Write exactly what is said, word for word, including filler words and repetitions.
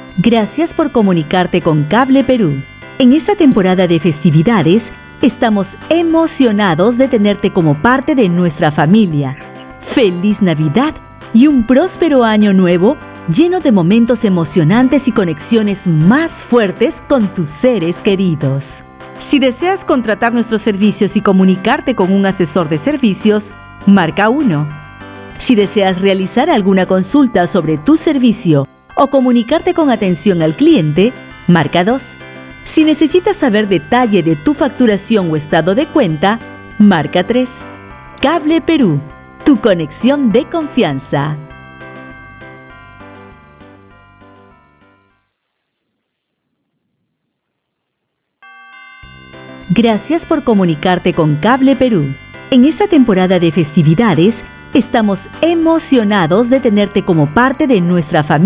Gracias por comunicarte con Cable Perú. En esta temporada de festividades, estamos emocionados de tenerte como parte de nuestra familia. ¡Feliz Navidad y un próspero año nuevo lleno de momentos emocionantes y conexiones más fuertes con tus seres queridos! Si deseas contratar nuestros servicios y comunicarte con un asesor de servicios, marca uno. Si deseas realizar alguna consulta sobre tu servicio o comunicarte con atención al cliente, marca dos. Si necesitas saber detalle de tu facturación o estado de cuenta, marca tres. Cable Perú, tu conexión de confianza. Gracias por comunicarte con Cable Perú. En esta temporada de festividades, estamos emocionados de tenerte como parte de nuestra familia.